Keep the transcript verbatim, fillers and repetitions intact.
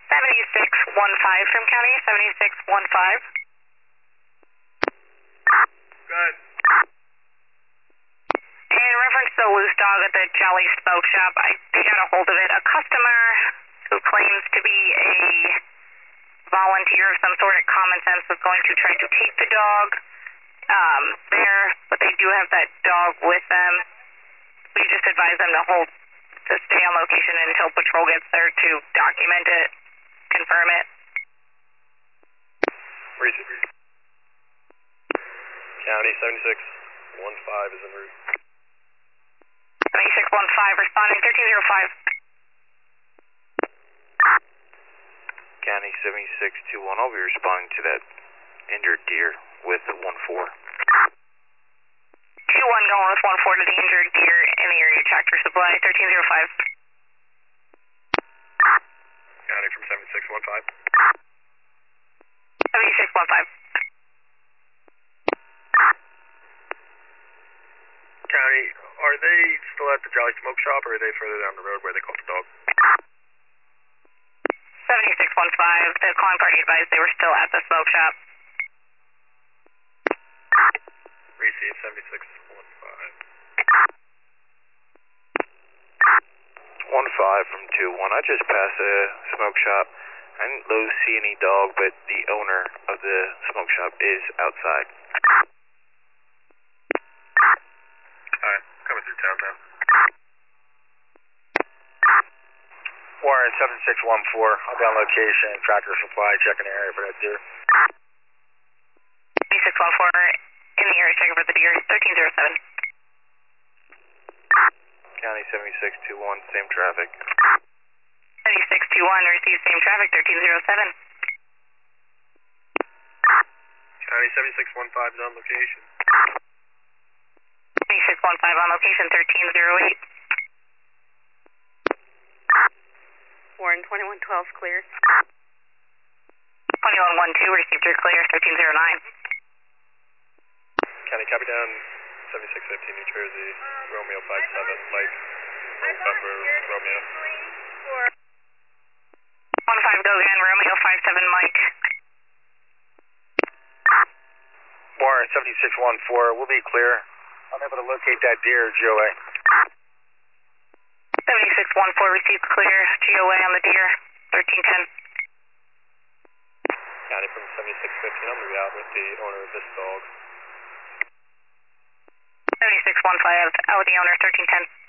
seventy-six one five from county, seventy-six one five. Good. In reference to the loose dog at the Jolly Smoke Shop, I got a hold of it. A customer who claims to be a volunteer of some sort at Common Sense was going to try to take the dog um, there, but they do have that dog with them. We just advise them to hold, to stay on location until patrol gets there to document it, confirm it. Receive. County seventy-six one five is en route. seventy-six one five responding, thirteen zero five. County seventy-six two one, I'll be responding to that injured deer with one four. two one going with one four to the injured deer in the area tractor supply, thirteen zero five. County from seventy-six one five. seventy-six one five. County, are they still at the Jolly Smoke Shop or are they further down the road where they caught the dog? seventy-six one five, the calling party advised they were still at the smoke shop. Receive seventy-six one five. one five from two one, I just passed a smoke shop. I didn't lose see any dog, but the owner of the smoke shop is outside. Alright, coming through town now. Warren seven six one four, I'll be on location, tractor supply, checking the area for that deer. seventy-six one four in the area checking for the deer, thirteen zero seven. County seventy-six two one, same traffic. seventy-six two one, receive same traffic, thirteen zero seven. County seventy-six one five is on location. seventy-six one five on location, thirteen zero eight. Warren twenty-one twelve clear. twenty-one one two, received your clear, thirteen zero nine. County, copy down seventy-six fifteen, New Jersey, Romeo five seven, Mike, November, Romeo. one five, go again, Romeo five seven, Mike. Warren seventy-six one four, we'll be clear. I'm able to locate that deer, G O A. seventy-six one four, received clear, G O A on the deer, thirteen ten. County from seventy-six fifteen, I'm going to be out with the owner of this dog. seventy-six one five, out with the owner, thirteen ten.